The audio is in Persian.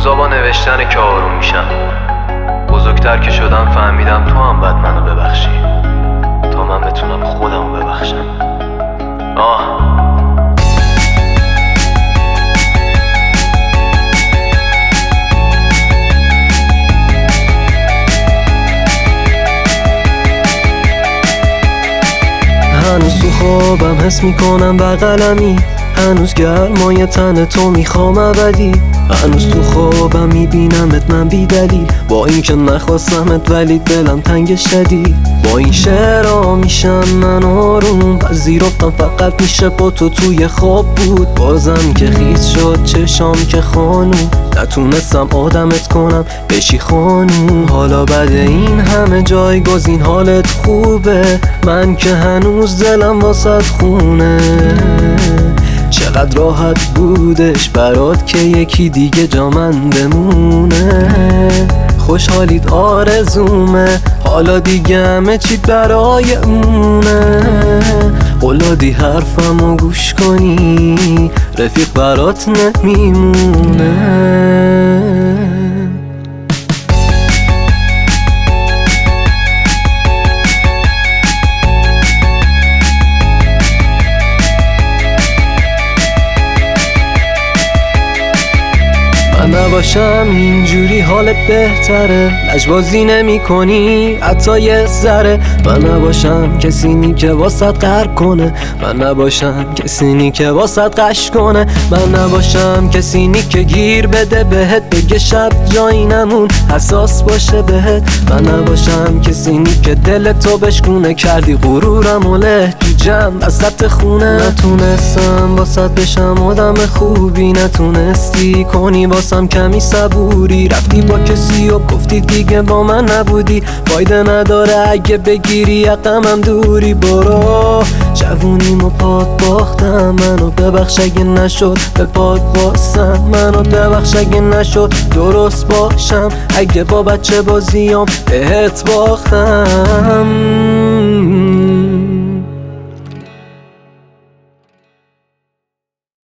روزا با نوشتن که آروم میشم، بزرگتر که شدم فهمیدم تو هم باید منو ببخشی تا من بتونم خودمو ببخشم. هنوز تو خوابم حس میکنم بغلمی، هنوز گرمای تن تو میخوام ابدی. هنوز تو خوابم میبینمت من بی دلیل، با این که نخواستمت ولی دلم تنگ شدی. با این شعرها میشم من آروم، پذیرفتم فقط میشه با تو توی خواب بود. بازم که خیس شد چشام که خانوم، نتونستم آدمت کنم بشی خانوم. حالا بعد این همه جایگزین حالت خوبه، من که هنوز دلم واسط خونه. چقدر راحت بودش برات که یکی دیگه جا من بمونه. خوشحالیت آرزومه، حالا دیگه همه چی برای اونه. قولادی حرفمو گوش کنی، رفیق برات نمیمونه. من نباشم اینجوری حالت بهتره، لجبازی نمی کنی حتی یه ذره. من نباشم کسی نی که واسط غرق کنه، من نباشم کسی نی که واسط قش کنه. من نباشم کسی نی که گیر بده بهت، بگه شب جایی نمون حساس باشه بهت. من نباشم کسی نی که دل تو بشکونه، کردی غرورم و له تو جمع وسط خونه. نتونستم واسط بشم آدم خوبی، نتونستی کنی واسم کمی صبوری. رفتی با کسی و گفتی دیگه با من نبودی، فایده نداره اگه بگیری عقمم دوری. برو جوونیمو پات باختم، منو ببخش اگه نشد به پات باسم. منو ببخش اگه نشد درست باشم، اگه با بچه بازیام بهت باختم.